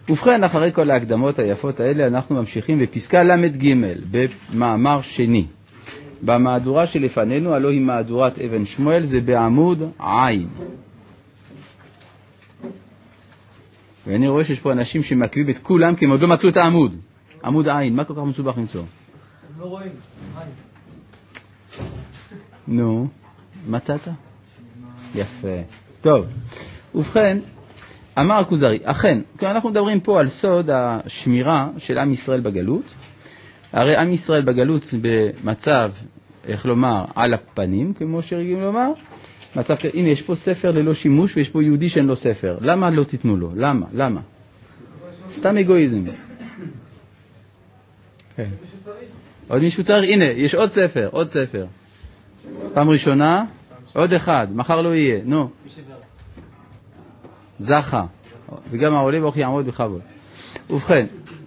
ובכן, אחרי כל ההקדמות היפות האלה, אנחנו ממשיכים בפסקה למ"ג, במאמר שני. במהדורה שלפנינו, הלא היא מהדורת אבן שמואל, זה בעמוד עין. ואני רואה שיש פה אנשים שמעכבים את כולם, כי הם עוד לא מצאו את העמוד. עמוד עין, מה כל כך מסובך למצוא? הם לא רואים, עין. נו, מצאת? יפה. טוב, ובכן, אמר הכוזרי, אכן, אנחנו מדברים פה על סוד השמירה של עם ישראל בגלות. הרי עם ישראל בגלות במצב, איך לומר, על הפנים, כמו שרגילים לומר. מצב, הנה, יש פה ספר ללא שימוש, ויש פה יהודי שאין לו ספר. למה לא תיתנו לו? למה? סתם אגואיזם. כן. עוד מישהו צריך? הנה, יש עוד ספר. פעם ראשונה, עוד אחד, מחר לא יהיה, נו. זכה, וגם העולה ברוך יעמוד בכבוד. ובכן,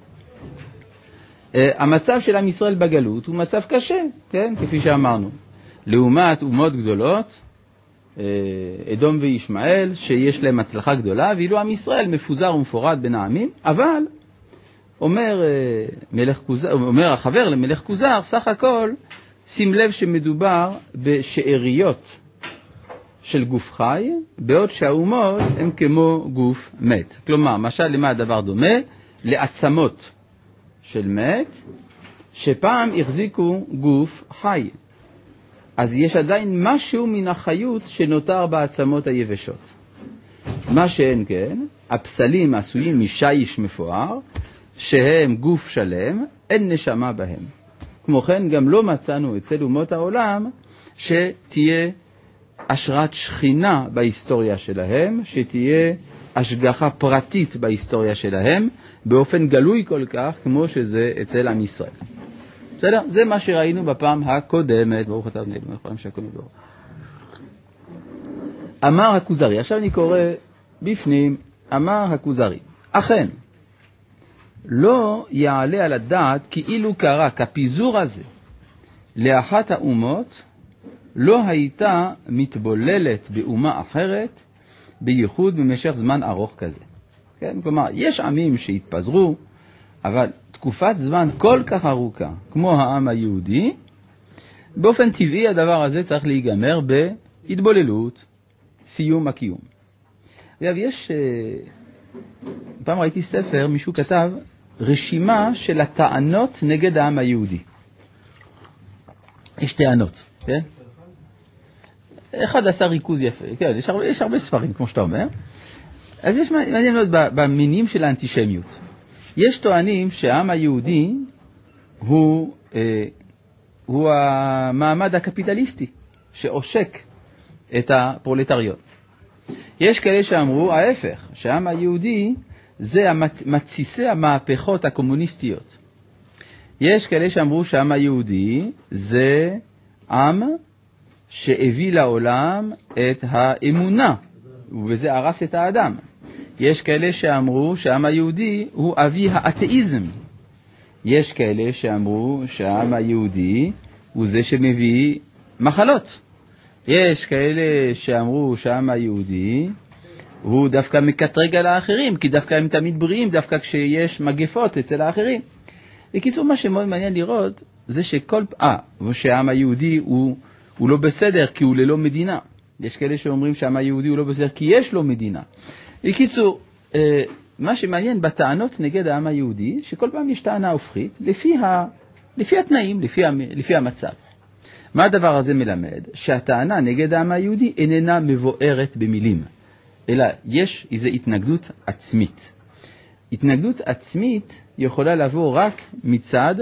המצב של עם ישראל בגלות הוא מצב קשה, כן? כפי שאמרנו. לעומת אומות גדולות, אדום וישמעאל, שיש להם הצלחה גדולה, ואילו עם ישראל מפוזר ומפורד בין העמים, אבל אומר החבר למלך כוזר, סך הכל, שים לב שמדובר בשאריות של גוף חי, בעוד שהאומות הם כמו גוף מת. כלומר, משל למה הדבר דומה? לעצמות של מת, שפעם החזיקו גוף חי. אז יש עדיין משהו מן החיות שנותר בעצמות היבשות. מה שאין כן, הפסלים עשויים משיש מפואר, שהם גוף שלם, אין נשמה בהם. כמו כן, גם לא מצאנו אצל אומות העולם שתהיה השראת שכינה בהיסטוריה שלהם, שתהיה השגחה פרטית בהיסטוריה שלהם, באופן גלוי כל כך, כמו שזה אצל עם ישראל. בסדר? זה מה שראינו בפעם הקודמת. ברוך אתה אדוני אלוהינו מלך שהכל נהיה. אמר הכוזרי, עכשיו אני קורא בפנים, אמר הכוזרי, אכן, לא יעלה על הדעת כאילו קרה כפיזור הזה לאחת האומות, לא הייתה מתבוללת באומה אחרת, בייחוד במשך זמן ארוך כזה. כן? כלומר, יש עמים שהתפזרו, אבל תקופת זמן כל כך ארוכה, כמו העם היהודי, באופן טבעי הדבר הזה צריך להיגמר בהתבוללות, סיום הקיום. אגב, פעם ראיתי ספר, מישהו כתב, רשימה של הטענות נגד העם היהודי. יש טענות, כן? אחד עשה ריכוז יפה, כן, יש הרבה ספרים, כמו שאתה אומר. אז יש מעניין מאוד במינים של האנטישמיות. יש טוענים שהעם היהודי הוא המעמד הקפיטליסטי שעושק את הפרולטריון. יש כאלה שאמרו ההפך, שהעם היהודי זה מתסיסי המהפכות הקומוניסטיות. יש כאלה שאמרו שהעם היהודי זה עם שהביא לעולם את האמונה, ובזה הרס את האדם. יש כאלה שאמרו שהעם היהודי הוא אבי האתאיזם. יש כאלה שאמרו שהעם היהודי הוא זה שמביא מחלות. יש כאלה שאמרו שהעם היהודי הוא דווקא מקטרג על האחרים, כי דווקא הם תמיד בריאים, דווקא כשיש מגפות אצל האחרים. בקיצור, מה שמאוד מעניין לראות, זה שהעם היהודי הוא לא בסדר, כי הוא ללא מדינה. יש כאלה שאומרים שהעם היהודי הוא לא בסדר, כי יש לו מדינה. בקיצור, מה שמעניין בטענות נגד העם היהודי, שכל פעם יש טענה הופכית, לפי התנאים, לפי המצב. מה הדבר הזה מלמד? שהטענה נגד העם היהודי איננה מבוארת במילים, אלא יש איזו התנגדות עצמית. התנגדות עצמית יכולה לבוא רק מצד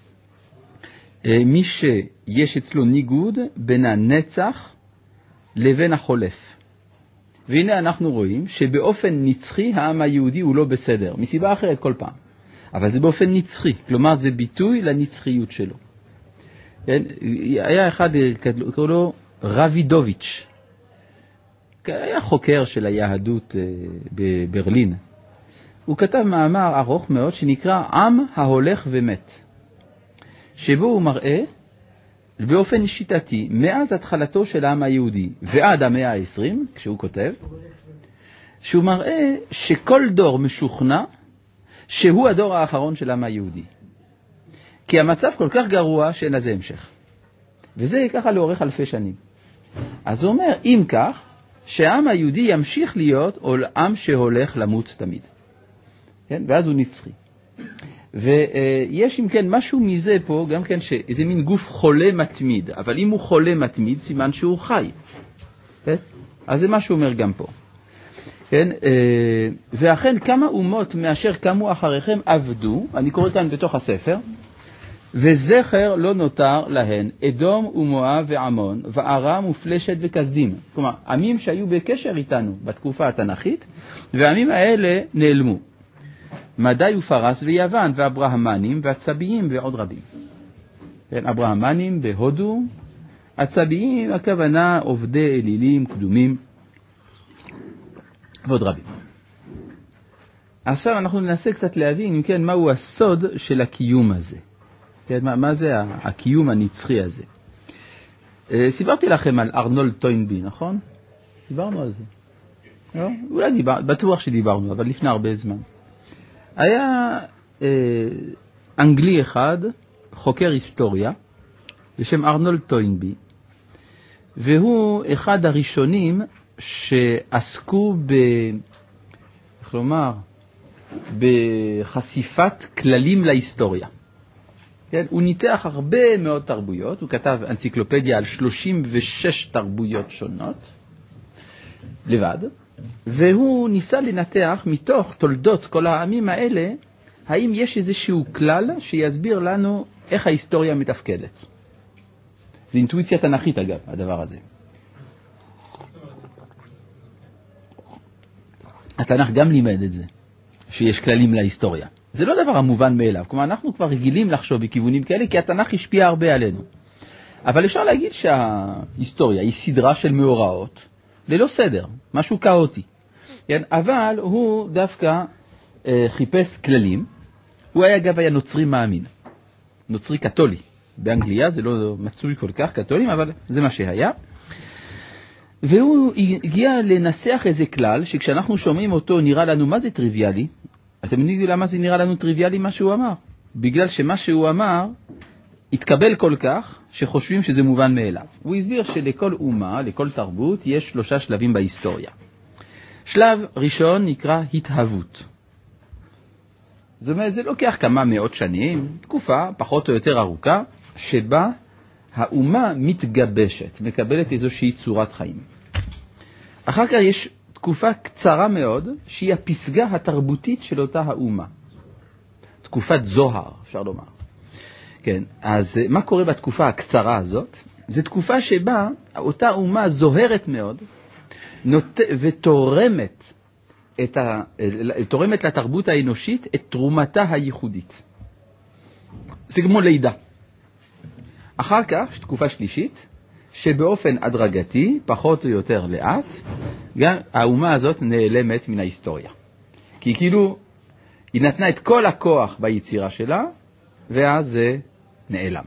מי שיש אצלו ניגוד בין הנצח לבין החולף. והנה אנחנו רואים שבאופן נצחי העם היהודי הוא לא בסדר, מסיבה אחרת כל פעם. אבל זה באופן נצחי, כלומר זה ביטוי לנצחיות שלו. כן? היה אחד, קראו לו רבידוביץ', היה חוקר של היהדות בברלין. הוא כתב מאמר ארוך מאוד שנקרא עם ההולך ומת, שבו הוא מראה באופן שיטתי, מאז התחלתו של העם היהודי ועד המאה ה-20, כשהוא כותב, שהוא מראה שכל דור משוכנע שהוא הדור האחרון של העם היהודי. כי המצב כל כך גרוע שאין לזה המשך. וזה ככה לאורך אלפי שנים. אז הוא אומר, אם כך, שהעם היהודי ימשיך להיות עם שהולך למות תמיד. כן? ואז הוא נצחי. ויש אם כן משהו מזה פה, גם כן שאיזה מין גוף חולה מתמיד, אבל אם הוא חולה מתמיד, סימן שהוא חי. כן? אז זה מה שהוא אומר גם פה. כן? ואכן כמה אומות מאשר קמו אחריכם עבדו, אני קורא כאן בתוך הספר, וזכר לא נותר להן, אדום ומואב ועמון, וארם ופלשת וכסדים. כלומר, עמים שהיו בקשר איתנו בתקופה התנ"כית, והעמים האלה נעלמו. מדי ופרס ויוון, והברהמנים, והצביים ועוד רבים. כן, הברהמנים בהודו, הצביים, הכוונה עובדי אלילים, קדומים, ועוד רבים. עכשיו אנחנו ננסה קצת להבין, כן, מהו הסוד של הקיום הזה. כן, מה זה הקיום הנצחי הזה? סיפרתי לכם על ארנולד טוינבי, נכון? דיברנו על זה. לא? אולי בטוח שדיברנו, אבל לפני הרבה זמן. היה אנגלי אחד, חוקר היסטוריה, בשם ארנולד טוינבי, והוא אחד הראשונים שעסקו איך לומר, בחשיפת כללים להיסטוריה. כן? הוא ניתח הרבה מאוד תרבויות, הוא כתב אנציקלופדיה על 36 תרבויות שונות, לבד, והוא ניסה לנתח מתוך תולדות כל העמים האלה, האם יש איזשהו כלל שיסביר לנו איך ההיסטוריה מתפקדת. זה אינטואיציה תנ"כית אגב, הדבר הזה. התנ"ך גם לימד את זה, שיש כללים להיסטוריה. זה לא דבר המובן מאליו, כלומר אנחנו כבר רגילים לחשוב בכיוונים כאלה, כי התנ"ך השפיע הרבה עלינו. אבל אפשר להגיד שההיסטוריה היא סדרה של מאורעות, ללא סדר, משהו כאוטי. כן? אבל הוא דווקא חיפש כללים, הוא היה נוצרי מאמין, נוצרי קתולי. באנגליה זה לא מצוי כל כך קתולים, אבל זה מה שהיה. והוא הגיע לנסח איזה כלל, שכשאנחנו שומעים אותו נראה לנו מה זה טריוויאלי. אתם יודעים למה זה נראה לנו טריוויאלי מה שהוא אמר? בגלל שמה שהוא אמר התקבל כל כך שחושבים שזה מובן מאליו. הוא הסביר שלכל אומה, לכל תרבות, יש 3 שלבים בהיסטוריה. שלב ראשון נקרא התהוות. זאת אומרת, זה לוקח כמה מאות שנים, תקופה פחות או יותר ארוכה, שבה האומה מתגבשת, מקבלת איזושהי צורת חיים. אחר כך יש תקופה קצרה מאוד, שהיא הפסגה התרבותית של אותה האומה. תקופת זוהר, אפשר לומר. כן, אז מה קורה בתקופה הקצרה הזאת? זו תקופה שבה אותה אומה זוהרת מאוד, ותורמת תורמת לתרבות האנושית את תרומתה הייחודית. זה כמו לידה. אחר כך, תקופה שלישית, שבאופן הדרגתי, פחות או יותר לאט, גם האומה הזאת נעלמת מן ההיסטוריה. כי כאילו, היא נתנה את כל הכוח ביצירה שלה, ואז זה נעלם.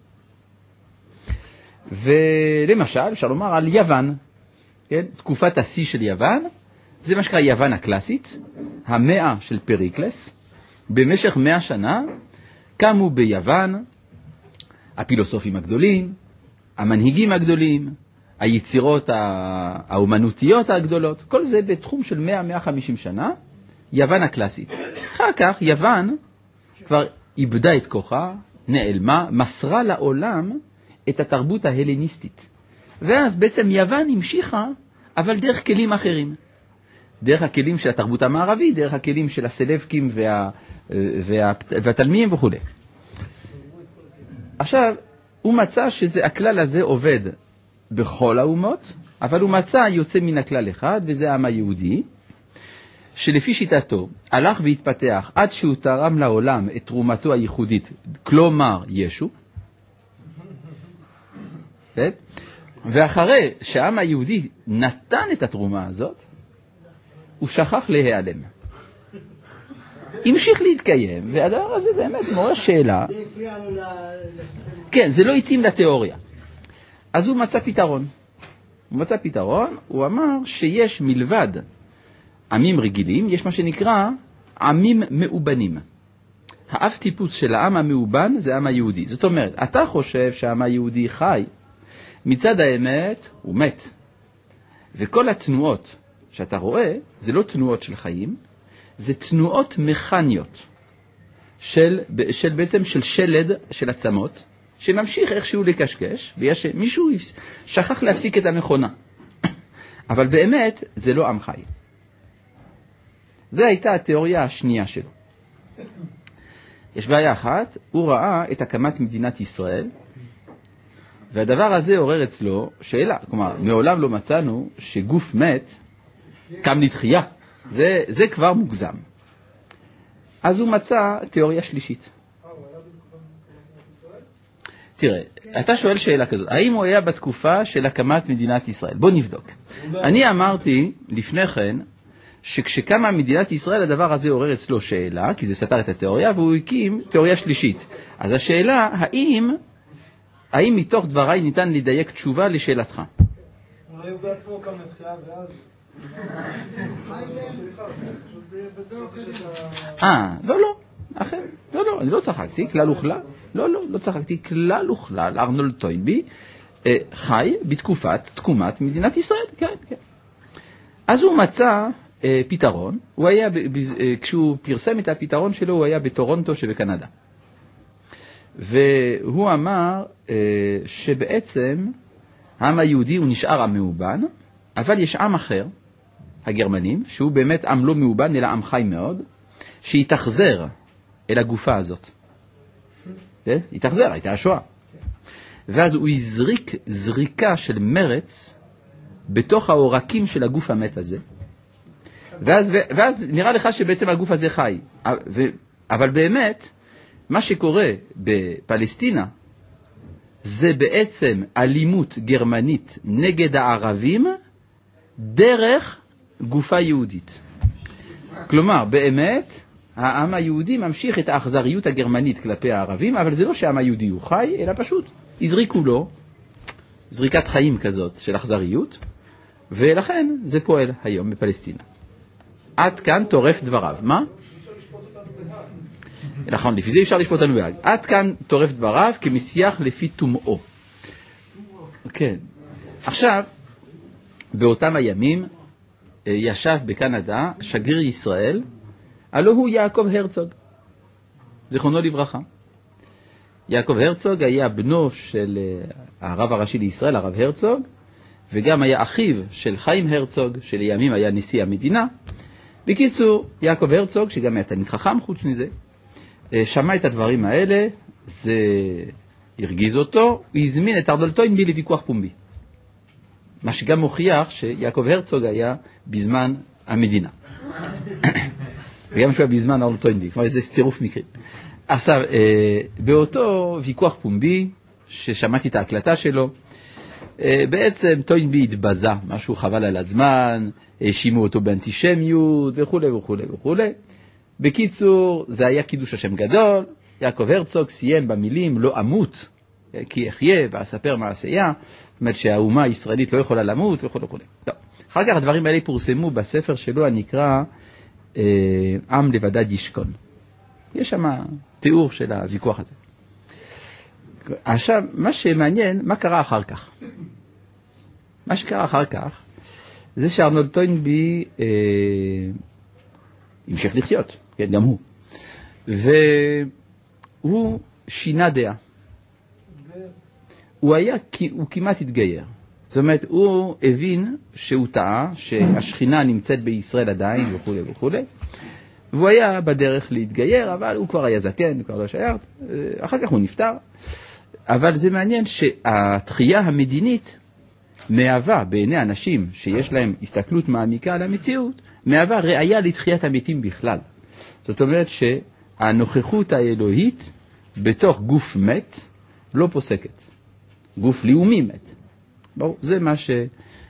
ולמשל, אפשר לומר על יוון, כן? תקופת השיא של יוון, זה מה שקרה יוון הקלאסית, המאה של פריקלס, במשך 100 שנה, קמו ביוון הפילוסופים הגדולים, המנהיגים הגדולים, היצירות האומנותיות הגדולות, כל זה בתחום של 100-150 שנה, יוון הקלאסית. אחר כך יוון כבר איבדה את כוחה, נעלמה, מסרה לעולם את התרבות ההלניסטית. ואז בעצם יוון המשיכה, אבל דרך כלים אחרים. דרך הכלים של התרבות המערבית, דרך הכלים של הסלבקים והתלמיים וכו'. עכשיו, הוא מצא שהכלל הזה עובד בכל האומות, אבל הוא מצא יוצא מן הכלל אחד, וזה העם היהודי, שלפי שיטתו הלך והתפתח עד שהוא תרם לעולם את תרומתו הייחודית, כלומר ישו. ואחרי שהעם היהודי נתן את התרומה הזאת, הוא שכח להיעלם. המשיך להתקיים, והדבר הזה באמת מעורר שאלה. זה הפריע לו כן, זה לא התאים לתיאוריה. אז הוא מצא פתרון. הוא אמר שיש מלבד עמים רגילים, יש מה שנקרא עמים מאובנים. האב טיפוס של העם המאובן זה העם היהודי. זאת אומרת, אתה חושב שהעם היהודי חי, מצד האמת הוא מת. וכל התנועות שאתה רואה, זה לא תנועות של חיים, זה תנועות מכניות בעצם של שלד של עצמות, שממשיך איכשהו לקשקש, מישהו שכח להפסיק את המכונה. אבל באמת זה לא עם חי. זו הייתה התיאוריה השנייה שלו. יש בעיה אחת, הוא ראה את הקמת מדינת ישראל, והדבר הזה עורר אצלו שאלה. כלומר, מעולם לא מצאנו שגוף מת קם לתחייה. זה כבר מוגזם. אז הוא מצא תיאוריה שלישית. תראה, אתה שואל שאלה כזאת, האם הוא היה בתקופה של הקמת מדינת ישראל? בוא נבדוק. אני אמרתי לפני כן, שכשקמה מדינת ישראל הדבר הזה עורר אצלו שאלה, כי זה סתר את התיאוריה, והוא הקים תיאוריה שלישית. אז השאלה, האם מתוך דבריי ניתן לדייק תשובה לשאלתך? אולי הוא בעצמו קם לתחייה ואז... לא, אני לא צחקתי, כלל וכלל. לא צחקתי, כלל וכלל. ארנולד טוינבי חי בתקופת תקומת מדינת ישראל, כן. אז הוא מצא פתרון, כשהוא פרסם את הפתרון שלו, הוא היה בטורונטו שבקנדה. והוא אמר שבעצם העם היהודי הוא נשאר עם מאובן, אבל יש עם אחר, הגרמנים, שהוא באמת עם לא מאובן, אלא עם חי מאוד, שהתאכזר אל הגופה הזאת. התאכזר, הייתה השואה. ואז הוא הזריק זריקה של מרץ בתוך העורקים של הגוף המת הזה. ואז נראה לך שבעצם הגוף הזה חי. אבל באמת, מה שקורה בפלסטינה, זה בעצם אלימות גרמנית נגד הערבים, דרך גופה יהודית. כלומר, באמת, העם היהודי ממשיך את האכזריות הגרמנית כלפי הערבים, אבל זה לא שהעם היהודי הוא חי, אלא פשוט הזריקו לו זריקת חיים כזאת של אכזריות, ולכן זה פועל היום בפלסטינה. עד כאן טורף דבריו. מה? נכון, לפי זה אפשר לשפוט אותנו בהאג. עד כאן טורף דבריו כמשיח לפי תומאו. כן. עכשיו, באותם הימים ישב בקנדה שגריר ישראל, הלא הוא יעקב הרצוג, זיכרונו לברכה. יעקב הרצוג היה בנו של הרב הראשי לישראל, הרב הרצוג, וגם היה אחיו של חיים הרצוג, שלימים היה נשיא המדינה. בקיצור, יעקב הרצוג, שגם היה תלמיד חכם חוץ מזה, שמע את הדברים האלה, זה הרגיז אותו, הוא הזמין את ארנולד טוינבי לוויכוח פומבי. מה שגם מוכיח שיעקב הרצוג היה בזמן המדינה. וגם שהוא היה בזמן ארנולד טוינבי, כלומר זה צירוף מקרים. עכשיו, באותו ויכוח פומבי, ששמעתי את ההקלטה שלו, בעצם טוינבי התבזה, משהו חבל על הזמן, האשימו אותו באנטישמיות וכו' וכו' וכו'. בקיצור, זה היה קידוש השם גדול, יעקב הרצוג סיים במילים לא אמות, כי אחיה ואספר מעשייה, זאת אומרת שהאומה הישראלית לא יכולה למות וכו' וכו'. טוב, אחר כך הדברים האלה פורסמו בספר שלו הנקרא עם לבדד ישכון. יש שם תיאור של הוויכוח הזה. עכשיו, מה שמעניין, מה קרה אחר כך? מה שקרה אחר כך, זה שארנולד טוינבי המשיך לחיות, כן, גם הוא. והוא שינה דעה. הוא כמעט התגייר. זאת אומרת, הוא הבין שהוא טעה, שהשכינה נמצאת בישראל עדיין וכו' וכו'. והוא היה בדרך להתגייר, אבל הוא כבר היה זקן, הוא כבר לא שייך. אחר כך הוא נפטר. אבל זה מעניין שהתחייה המדינית מהווה בעיני אנשים שיש להם הסתכלות מעמיקה על המציאות, מהווה ראיה לתחיית המתים בכלל. זאת אומרת שהנוכחות האלוהית בתוך גוף מת לא פוסקת. גוף לאומי מת. ברור, זה מה שהוא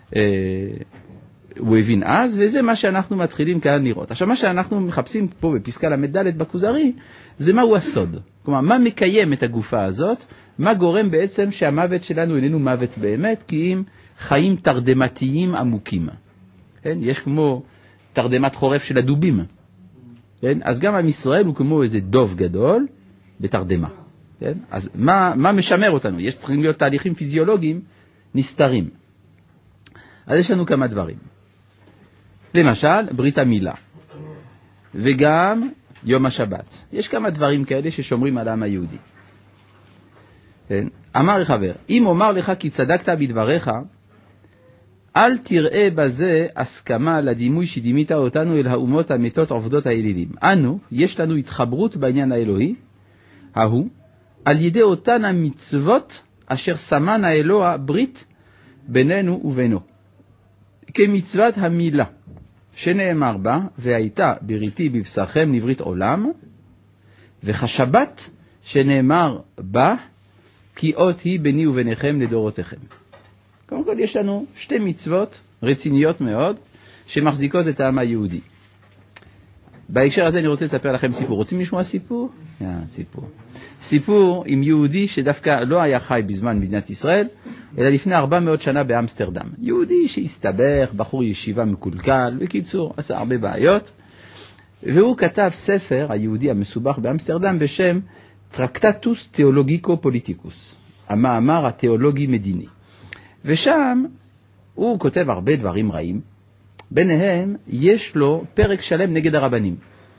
הבין אז, וזה מה שאנחנו מתחילים כאן לראות. עכשיו, מה שאנחנו מחפשים פה בפסקה למדלת בכוזרי, זה מהו הסוד. כלומר, מה מקיים את הגופה הזאת? מה גורם בעצם שהמוות שלנו איננו מוות באמת, כי אם חיים תרדמתיים עמוקים. כן? יש כמו תרדמת חורף של הדובים. כן? אז גם עם ישראל הוא כמו איזה דוב גדול בתרדמה. כן? אז מה משמר אותנו? צריכים להיות תהליכים פיזיולוגיים נסתרים. אז יש לנו כמה דברים. למשל, ברית המילה. וגם יום השבת. יש כמה דברים כאלה ששומרים על העם היהודי. כן? אמר חבר, אם אומר לך כי צדקת בדבריך, אל תראה בזה הסכמה לדימוי שדימית אותנו אל האומות המתות עובדות האלילים. אנו, יש לנו התחברות בעניין האלוהי, ההוא, על ידי אותן המצוות אשר סמן האלוה ברית בינינו ובינו. כמצוות המילה, שנאמר בה, והייתה בריתי בבשרכם לברית עולם, וכשבת שנאמר בה, כי אות היא ביני וביניכם לדורותיכם. קודם כל יש לנו שתי מצוות רציניות מאוד, שמחזיקות את העם היהודי. בהקשר הזה אני רוצה לספר לכם סיפור. רוצים לשמוע סיפור? סיפור. סיפור עם יהודי שדווקא לא היה חי בזמן מדינת ישראל, אלא לפני 400 שנה באמסטרדם. יהודי שהסתבך, בחור ישיבה מקולקל, בקיצור, עשה הרבה בעיות, והוא כתב ספר, היהודי המסובך באמסטרדם, בשם טרקטטוס תיאולוגיקו פוליטיקוס, המאמר התיאולוגי מדיני. ושם הוא כותב הרבה דברים רעים, ביניהם יש לו פרק שלם נגד הרבנים.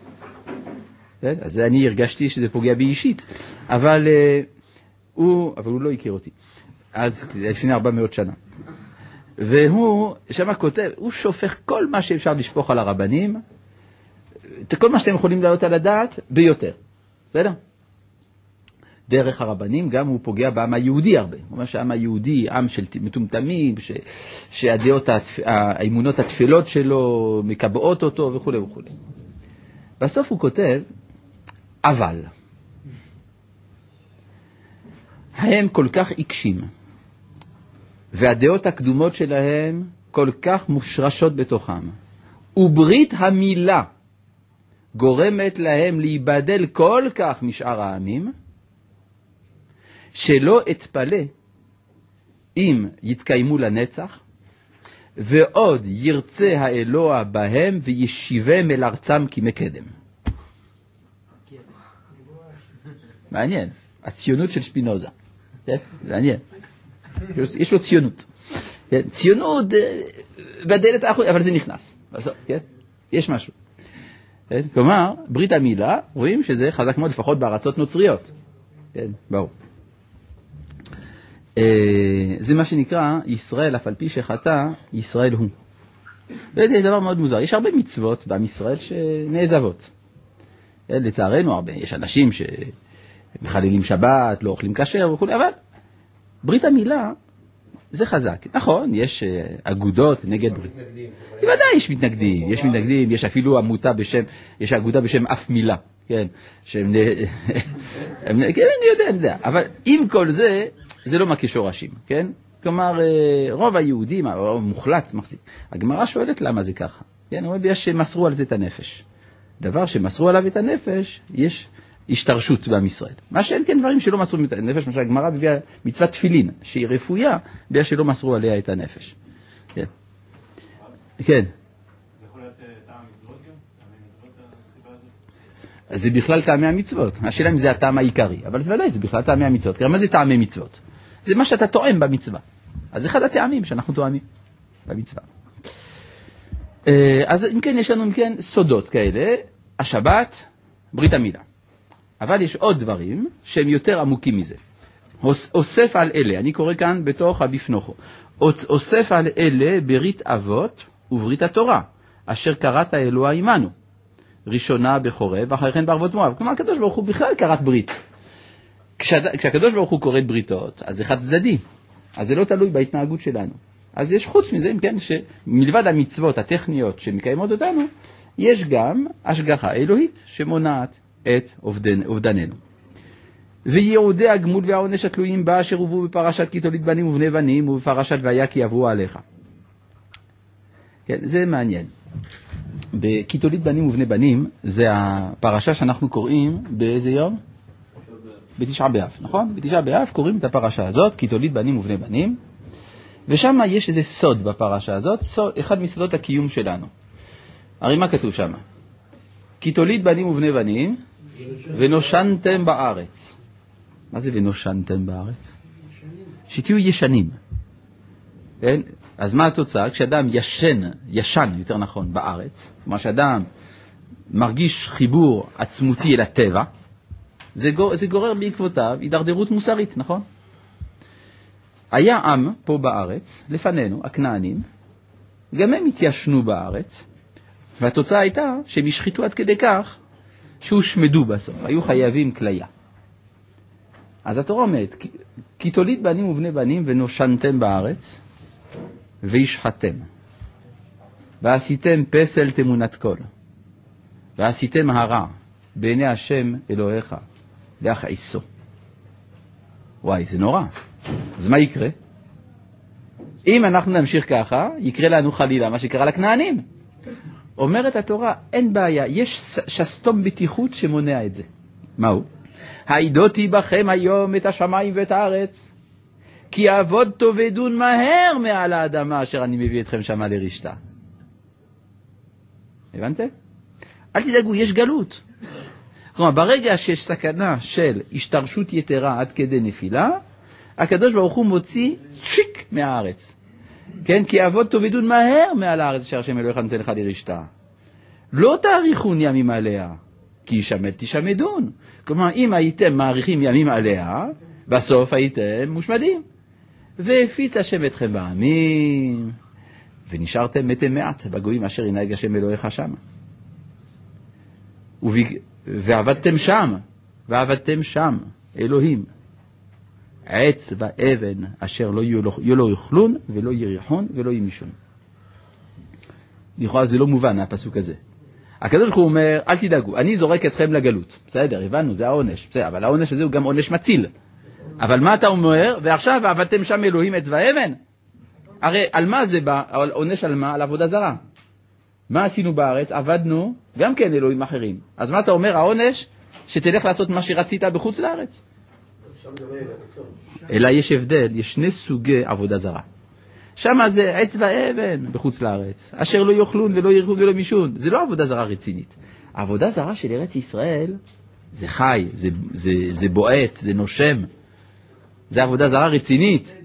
אז אני הרגשתי שזה פוגע בי אישית, אבל הוא לא הכיר אותי. אז לפני 400 שנה. והוא שם כותב, הוא שופך כל מה שאפשר לשפוך על הרבנים, כל מה שאתם יכולים להעלות על הדעת, ביותר. בסדר? דרך הרבנים גם הוא פוגע בעם היהודי הרבה. הוא אומר שהעם היהודי, עם של מטומטמים, שהדעות, האמונות התפלות שלו מקבעות אותו וכו' וכו'. בסוף הוא כותב, אבל הם כל כך עיקשים, והדעות הקדומות שלהם כל כך מושרשות בתוכם, וברית המילה גורמת להם להיבדל כל כך משאר העמים, שלא אתפלא אם יתקיימו לנצח, ועוד ירצה האלוה בהם וישיבם אל ארצם כמקדם. מעניין, הציונות של שפינוזה. מעניין. יש לו ציונות. ציונות בדלת האחורית, אבל זה נכנס. יש משהו. כלומר, ברית המילה, רואים שזה חזק מאוד לפחות בארצות נוצריות. ברור. זה מה שנקרא ישראל, אף על פי שחטא, ישראל הוא. וזה דבר מאוד מוזר. יש הרבה מצוות בעם ישראל שנעזבות. לצערנו הרבה. יש אנשים שמחללים שבת, לא אוכלים כשר וכו', אבל ברית המילה זה חזק. נכון, יש אגודות נגד ברית. בוודאי יש מתנגדים, יש אפילו עמותה בשם, יש אגודה בשם אף מילה. כן, אני יודע, אבל עם כל זה, זה לא מכה שורשים, כן? כלומר, רוב היהודים, הרוב מוחלט מחזיק. הגמרא שואלת למה זה ככה. כן, הוא אומר שמסרו על זה את הנפש. דבר שמסרו עליו את הנפש, יש השתרשות בעם ישראל. מה שאין כן דברים שלא מסרו את הנפש, למשל הגמרא מביאה מצוות תפילין, שהיא רפויה, בגלל שלא מסרו עליה את הנפש. כן. כן. אז זה בכלל טעמי המצוות. השאלה אם זה הטעם העיקרי, אבל זה ודאי, זה בכלל טעמי המצוות. מה זה טעמי מצוות? זה מה שאתה טועם במצווה. אז זה אחד הטעמים שאנחנו טועמים במצווה. אז אם כן, יש לנו סודות כאלה, השבת, ברית המילה. אבל יש עוד דברים שהם יותר עמוקים מזה. אוסף על אלה, אני קורא כאן בתוך הבפנוכו, אוסף על אלה ברית אבות וברית התורה, אשר קראת אלוה עמנו. ראשונה בחורב, ואחרי כן בערבות מואב. כלומר, הקדוש ברוך הוא בכלל קראת ברית. כשהקדוש ברוך הוא קוראת בריתות, אז זה חד צדדי. אז זה לא תלוי בהתנהגות שלנו. אז יש חוץ מזה, אם כן, שמלבד המצוות הטכניות שמקיימות אותנו, יש גם השגחה אלוהית שמונעת את אובדננו. ויהודי הגמול והעונש התלויים בה אשר הובאו בפרשת כי תוליד בנים ובני בנים ובפרשת והיה כי יבואו עליך. כן, זה מעניין. כי תוליד בנים ובני בנים זה הפרשה שאנחנו קוראים באיזה יום? בתשעה באב, נכון? בתשעה באב קוראים את הפרשה הזאת, כי תוליד בנים ובני בנים, ושם יש איזה סוד בפרשה הזאת, אחד מסודות הקיום שלנו. הרי מה כתוב שם? כי תוליד בנים ובני בנים, ונושנתם בארץ. מה זה ונושנתם בארץ? שתהיו ישנים. כן? אז מה התוצאה? כשאדם ישן יותר נכון בארץ, כלומר שאדם מרגיש חיבור עצמותי אל הטבע, זה גורר בעקבותיו הידרדרות מוסרית, נכון? היה עם פה בארץ, לפנינו, הכנענים, גם הם התיישנו בארץ, והתוצאה הייתה שהם השחיתו עד כדי כך שהושמדו בסוף, היו חייבים כליה. אז התורה אומרת, כי תוליד בנים ובני בנים ונושנתם בארץ, וישחתם, ועשיתם פסל תמונת כל, ועשיתם הרע בעיני השם אלוהיך, להכעיסו. וואי, זה נורא. אז מה יקרה? אם אנחנו נמשיך ככה, יקרה לנו חלילה מה שקרה לכנענים. אומרת התורה, אין בעיה, יש שסתום בטיחות שמונע את זה. מהו? העידותי בכם היום את השמיים ואת הארץ, כי אעבוד תאבדון מהר מעל האדמה אשר אני מביא אתכם שמה לרשתה. הבנתם? אל תדאגו, יש גלות. כלומר, ברגע שיש סכנה של השתרשות יתרה עד כדי נפילה, הקדוש ברוך הוא מוציא צ'יק מהארץ. כן? כי אעבוד תאבדון מהר מעל הארץ אשר השם אלוהיך נותן לך לרשתה. לא תאריכון ימים עליה, כי ישמד תשמדון. כלומר, אם הייתם מאריכים ימים עליה, בסוף הייתם מושמדים. והפיץ השם אתכם בעמים, ונשארתם מתי מעט בגויים אשר ינהג השם אלוהיך שם. ועבדתם שם, אלוהים, עץ ואבן אשר לא יאכלון ולא יריחון ולא ימישון. לכאורה זה לא מובן הפסוק הזה. הקדוש ברוך הוא אומר, אל תדאגו, אני זורק אתכם לגלות. בסדר, הבנו, זה העונש. בסדר, אבל העונש הזה הוא גם עונש מציל. אבל מה אתה אומר? ועכשיו עבדתם שם אלוהים עץ ואבן? הרי על מה זה בא? עונש על מה? על עבודה זרה. מה עשינו בארץ? עבדנו גם כן אלוהים אחרים. אז מה אתה אומר? העונש שתלך לעשות מה שרצית בחוץ לארץ. אלא יש הבדל, יש שני סוגי עבודה זרה. שם זה עץ ואבן בחוץ לארץ, אשר לא יאכלון ולא יריחון ולא מישון. זה לא עבודה זרה רצינית. העבודה זרה של ארץ ישראל זה חי, זה בועט, זה נושם. זה עבודה זרה רצינית.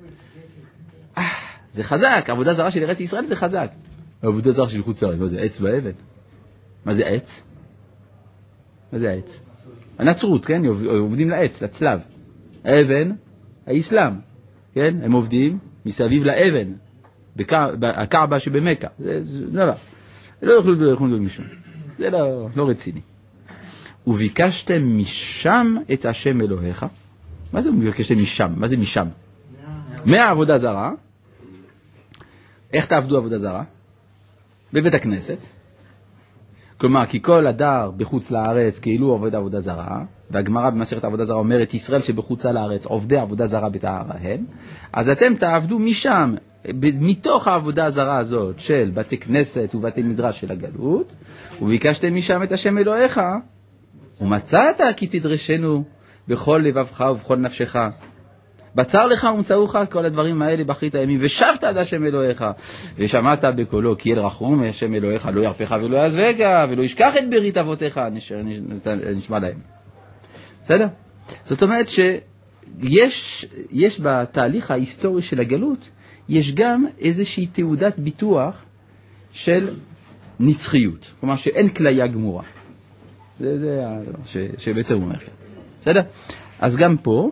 זה חזק, עבודה זרה של ארץ ישראל זה חזק. עבודה זרה של חוץ לארץ, מה זה? עץ ואבן. מה זה עץ? מה זה העץ? הנצרות, כן? עובדים לעץ, לצלב. האבן, האסלאם, כן? הם עובדים מסביב לאבן, הקעבה שבמכה. זה דבר. לא יוכלו ולא יוכלו במשום. זה לא רציני. וביקשתם משם את השם אלוהיך. מה זה ביקשתם משם? מה זה משם? מהעבודה זרה. איך תעבדו עבודה זרה? בבית הכנסת. כלומר, כי כל הדר בחוץ לארץ כאילו עובד עבודה זרה, והגמרא במסכת עבודה זרה אומרת, ישראל שבחוץ לארץ עובדי עבודה זרה בטהרה הם, אז אתם תעבדו משם, מתוך העבודה הזרה הזאת של בתי כנסת ובתי מדרש של הגלות, וביקשתם משם את השם אלוהיך, ומצאת כי תדרשנו בכל לבבך ובכל נפשך. בצר לך ומצאוך כל הדברים האלה באחרית הימים, ושבת עד השם אלוהיך, ושמעת בקולו, כי אל רחום השם אלוהיך לא ירפך ולא יעזבך, ולא ישכח את ברית אבותיך, נשמע להם. בסדר? זאת אומרת שיש בתהליך ההיסטורי של הגלות, יש גם איזושהי תעודת ביטוח של נצחיות, כלומר שאין כליה גמורה. זה שבעצם הוא אומר. בסדר? אז גם פה,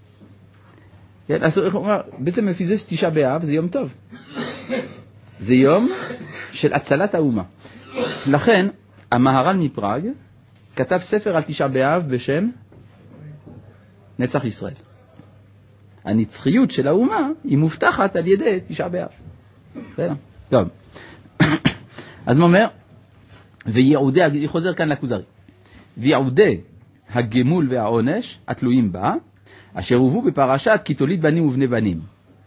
בעצם לפי זה שתשעה באב זה יום טוב. זה יום של הצלת האומה. לכן, המהר"ל מפראג כתב ספר על תשעה באב בשם נצח ישראל. הנצחיות של האומה היא מובטחת על ידי תשעה באב. בסדר? טוב. אז מה אומר? ויעודי, אני חוזר כאן לכוזרי. ויעודי הגמול והעונש התלויים בה, אשר הובאו בפרשת כי תוליד בנים ובני בנים.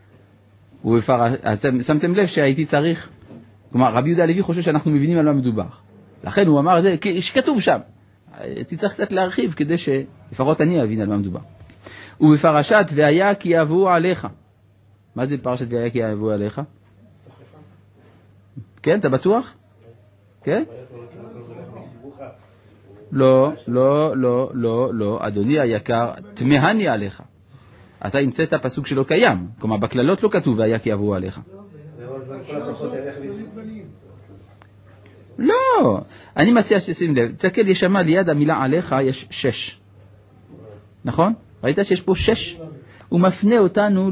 אז שמתם לב שהייתי צריך, כלומר רבי יהודה הלוי חושב שאנחנו מבינים על מה מדובר. לכן הוא אמר זה, שכתוב שם. הייתי צריך קצת להרחיב כדי שלפחות אני אבין על מה מדובר. ובפרשת והיה כי יבואו עליך. מה זה פרשת והיה כי יבואו עליך? כן, אתה בטוח? כן? לא, לא, לא, לא, לא, אדוני היקר, תמהני עליך. אתה המצאת פסוק שלא קיים, כלומר בכללות לא כתוב והיה כי יבואו עליך. לא, אני מציע שתשים לב, תסתכל, יש שם ליד המילה עליך יש 6. נכון? ראית שיש פה 6? הוא מפנה אותנו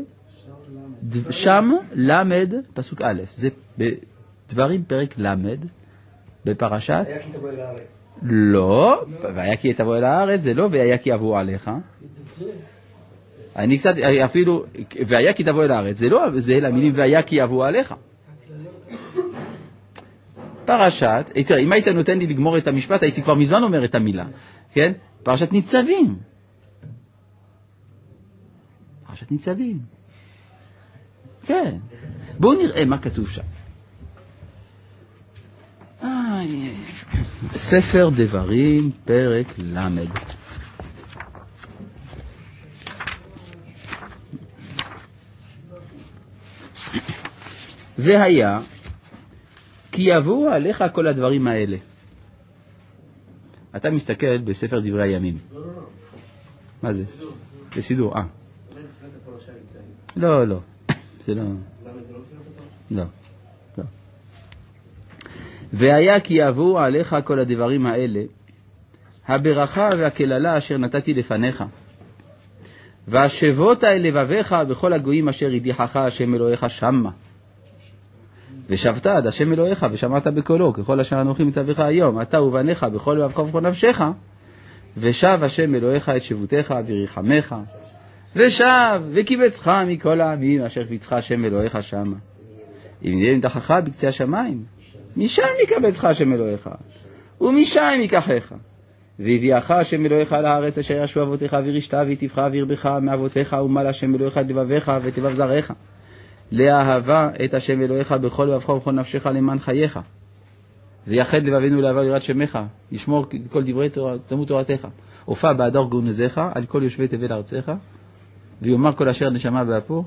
לשם למד פסוק א', זה בדברים פרק למד בפרשת. היה כי תבוא אל הארץ. לא, והיה כי תבוא אל הארץ זה לא והיה כי יבואו עליך. אני קצת אפילו, והיה כי תבוא אל הארץ זה לא, זה למילים והיה כי יבואו עליך. פרשת, אם היית נותן לי לגמור את המשפט, הייתי כבר מזמן אומר את המילה, כן? פרשת ניצבים. פרשת ניצבים. כן. בואו נראה מה כתוב שם. ספר דברים, פרק למד. והיה כי יבואו עליך כל הדברים האלה. אתה מסתכל בספר דברי הימים. מה זה? בסידור, לא, לא. זה לא. לא. לא. והיה כי יבואו עליך כל הדברים האלה, הברכה והקללה אשר נתתי לפניך. והשבות אל לבביך בכל הגויים אשר הדיחך השם אלוהיך שמה. ושבת עד השם אלוהיך ושמעת בקולו ככל אשר אנוכי מצווך היום אתה ובניך בכל לבבך ובכל נפשך ושב השם אלוהיך את שבותך וירחמך ושב וקיבצך מכל העמים אשר קבצך השם אלוהיך שמה. אם יהיה נדחך בקצה השמיים משם יקבצך השם אלוהיך ומשם ייקחך והביאך השם אלוהיך על הארץ אשר ישבו אבותיך וירשת ויטיבך וירבך מאבותיך ומל השם אלוהיך את לבביך ואת לבב זרעך לאהבה את השם אלוהיך בכל לבבך ובכל נפשך למען חייך ויחד לבבינו לעבר יראת שמך ישמור כל דברי תלמוד תורתך הופע באדר גונזך על כל יושבי תבל ארצך ויאמר כל אשר נשמה באפו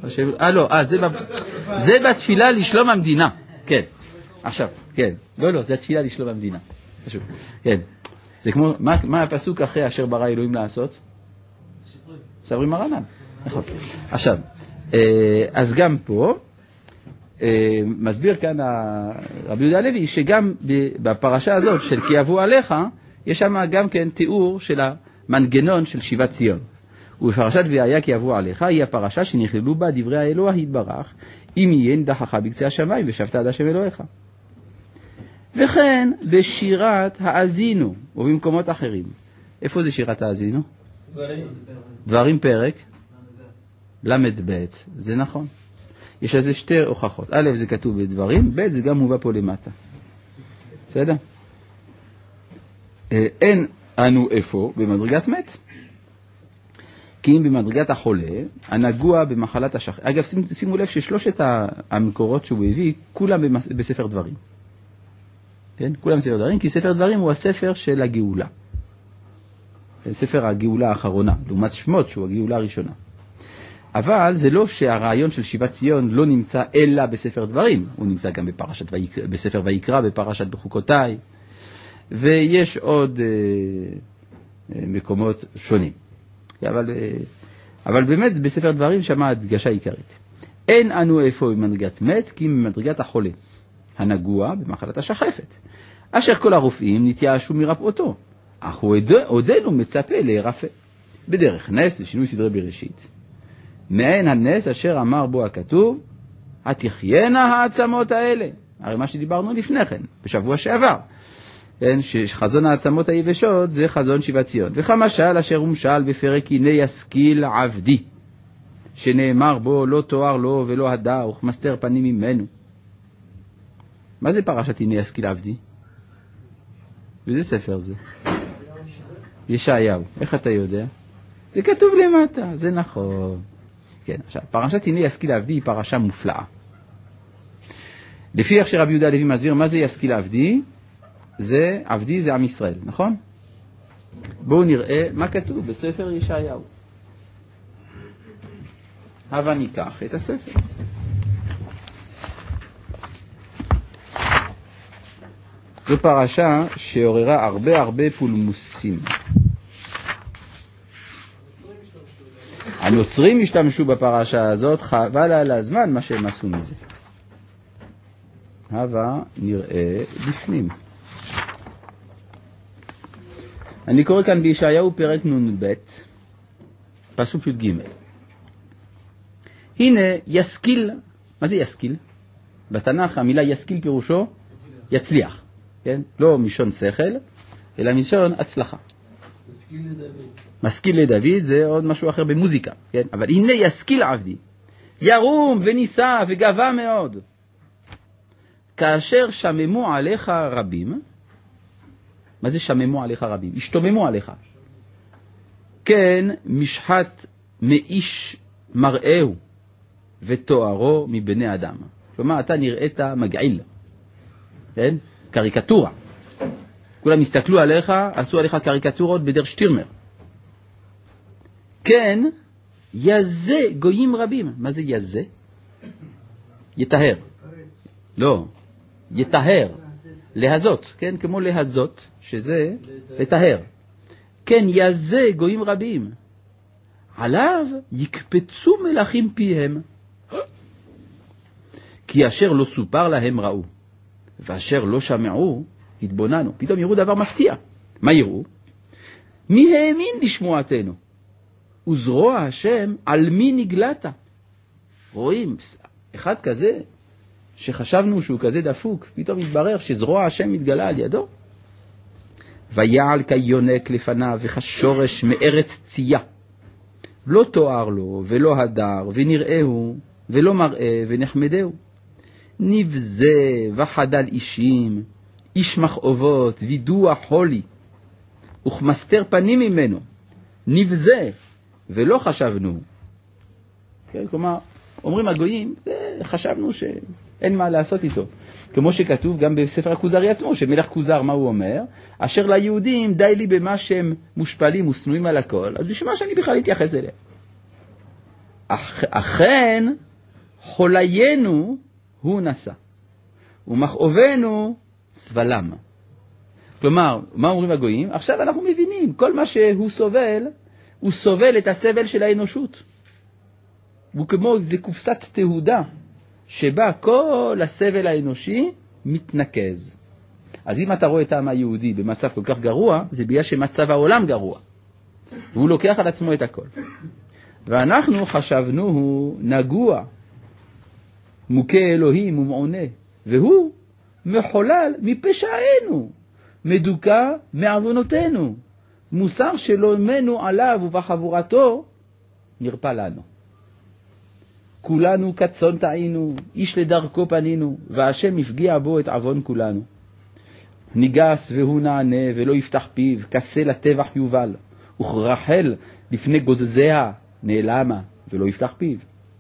זה בתפילה לשלום המדינה. כן, עכשיו, כן, לא, זה התפילה לשלום המדינה. פשוט, כן, זה כמו, מה הפסוק אחרי אשר ברא אלוהים לעשות? סברי מרנן. נכון. עכשיו, אז גם פה, מסביר כאן רבי יהודה הלוי, שגם בפרשה הזאת של כי יבואו עליך, יש שם גם כן תיאור של המנגנון של שיבת ציון. ובפרשת והיה כי יבואו עליך, היא הפרשה שנכללו בה דברי האלוה יתברך, אם יהיה נדחך בקצה השמיים ושבת עד השם אלוהיך. וכן בשירת האזינו, ובמקומות אחרים. איפה זה שירת האזינו? דברים פרק למד ב', זה נכון. יש לזה שתי הוכחות. א', זה כתוב בדברים, ב', זה גם מובא פה למטה. בסדר? אין אנו איפה במדרגת מת. כי אם במדרגת החולה, הנגוע במחלת השחר. אגב, שימו לב ששלושת המקורות שהוא הביא, כולם בספר דברים. כן? כולם בספר דברים, כי ספר דברים הוא הספר של הגאולה. ספר הגאולה האחרונה, לעומת שמות שהוא הגאולה הראשונה. אבל זה לא שהרעיון של שיבת ציון לא נמצא אלא בספר דברים. הוא נמצא גם בספר ויקרא, בפרשת בחוקותיי, ויש עוד מקומות שונים. אבל באמת בספר דברים שמה הדגשה עיקרית. אין אנו איפה במדרגת מת, כי במדרגת החולה, הנגוע במחלת השחפת, אשר כל הרופאים נתייאשו מרפאותו, אך הוא עודנו מצפה להירפא, בדרך נס ושינוי סדרי בראשית. מעין הנס אשר אמר בו הכתוב, התחיינה העצמות האלה. הרי מה שדיברנו לפני כן, בשבוע שעבר. שחזון העצמות היבשות זה חזון שיבת ציון. וכמשל אשר הומשל בפרק הנה ישכיל עבדי, שנאמר בו לא תואר לו ולא הדה וכמסתר פנים ממנו. מה זה פרשת הנה ישכיל עבדי? וזה ספר זה? ישעיהו. איך אתה יודע? זה כתוב למטה, זה נכון. כן, עכשיו, פרשת הנה ישכיל עבדי היא פרשה מופלאה. לפי איך שרבי יהודה הלוי מסביר מה זה ישכיל עבדי, זה עבדי זה עם ישראל, נכון? בואו נראה מה כתוב בספר ישעיהו. הבה ניקח את הספר. זו פרשה שעוררה הרבה פולמוסים. הנוצרים השתמשו בפרשה הזאת, חבל על הזמן מה שהם עשו מזה. הווה נראה בפנים. אני קורא כאן בישעיהו פרק נ"ב, פסוק י"ג. הנה ישכיל, מה זה ישכיל? בתנ"ך המילה ישכיל פירושו יצליח, כן? לא משון שכל, אלא משון הצלחה. משכיל לדוד זה עוד משהו אחר במוזיקה, כן? אבל הנה ישכיל עבדי, ירום וניסה וגבה מאוד. כאשר שממו עליך רבים, מה זה שממו עליך רבים? השתוממו עליך. כן, משחת מאיש מראהו ותוארו מבני אדם. כלומר, אתה נראית מגעיל, כן? קריקטורה. כולם הסתכלו עליך, עשו עליך קריקטורות בדר שטירמר. כן, יזה גויים רבים. מה זה יזה? יטהר. לא, יטהר. להזות, כן? כמו להזות, שזה לטהר. כן, יזה גויים רבים. עליו יקפצו מלכים פיהם. כי אשר לא סופר להם ראו, ואשר לא שמעו, התבוננו. פתאום יראו דבר מפתיע. מה יראו? מי האמין לשמועתנו? וזרוע השם על מי נגלת? רואים, אחד כזה, שחשבנו שהוא כזה דפוק, פתאום התברר שזרוע השם מתגלה על ידו. ויעל כיונק לפניו וכשורש מארץ צייה. לא תואר לו ולא הדר ונראהו ולא מראה ונחמדהו. נבזה וחדל אישים, איש מכאובות וידוע חולי, וכמסתר פנים ממנו. נבזה ולא חשבנו. כן, כלומר, אומרים הגויים, חשבנו שאין מה לעשות איתו. כמו שכתוב גם בספר הכוזרי עצמו, שמלך כוזר, מה הוא אומר? אשר ליהודים די לי במה שהם מושפלים וסנועים על הכל, אז בשביל מה שאני בכלל אתייחס אליה? אכן, חוליינו הוא נשא, ומכאובנו סבלם. כלומר, מה אומרים הגויים? עכשיו אנחנו מבינים, כל מה שהוא סובל, הוא סובל את הסבל של האנושות. הוא כמו איזה קופסת תהודה, שבה כל הסבל האנושי מתנקז. אז אם אתה רואה את העם היהודי במצב כל כך גרוע, זה בגלל שמצב העולם גרוע. והוא לוקח על עצמו את הכל. ואנחנו חשבנו הוא נגוע, מוכה אלוהים ומעונה, והוא מחולל מפשענו, מדוקה מעוונותינו, מוסר שלומנו עליו ובחבורתו נרפא לנו. כולנו כצאן טעינו, איש לדרכו פנינו, והשם הפגיע בו את עוון כולנו. ניגס והוא נענה ולא יפתח פיו, כסה לטבח יובל, וכרחל לפני גוזזיה נעלמה ולא יפתח פיו.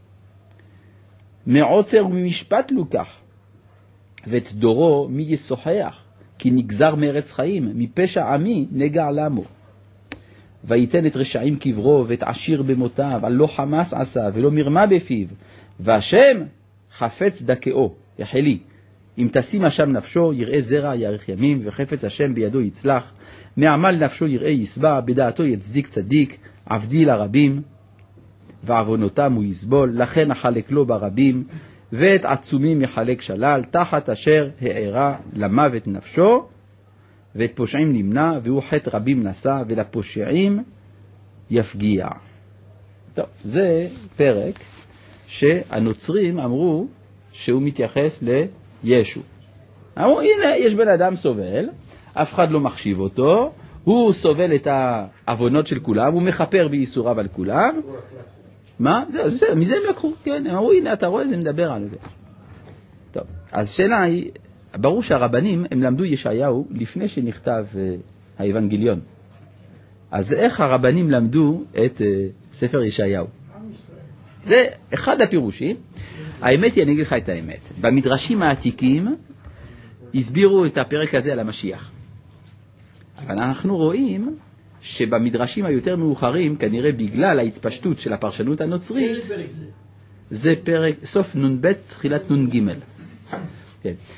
מעוצר וממשפט לוקח, ואת דורו מי ישוחח, כי נגזר מארץ חיים, מפשע עמי נגע למו. ויתן את רשעים קברו ואת עשיר במותיו, על לא חמס עשה ולא מרמה בפיו, והשם חפץ דקאו, יחלי. אם תשים השם נפשו יראה זרע יאריך ימים, וחפץ השם בידו יצלח, מעמל נפשו יראה יסבע, בדעתו יצדיק צדיק, עבדי לרבים, ועוונותם הוא יסבול, לכן החלק לו ברבים, ואת עצומים יחלק שלל, תחת אשר הערה למוות נפשו, ואת פושעים נמנע, והוא חטא רבים נשא, ולפושעים יפגיע. טוב, זה פרק שהנוצרים אמרו שהוא מתייחס לישו. אמרו, הנה, יש בן אדם סובל, אף אחד לא מחשיב אותו, הוא סובל את העוונות של כולם, הוא מחפר בייסוריו על כולם. מה? זה, מזה הם לקחו, כן, הם אמרו, הנה, אתה רואה, זה מדבר על זה. טוב, אז שאלה היא, ברור שהרבנים, הם למדו ישעיהו לפני שנכתב האבנגליון. אז איך הרבנים למדו את ספר ישעיהו? זה אחד הפירושים. האמת היא, אני אגיד לך את האמת. במדרשים העתיקים הסבירו את הפרק הזה על המשיח. אבל אנחנו רואים שבמדרשים היותר מאוחרים, כנראה בגלל ההתפשטות של הפרשנות הנוצרית, זה פרק סוף נ"ב, תחילת נ"ג. כן.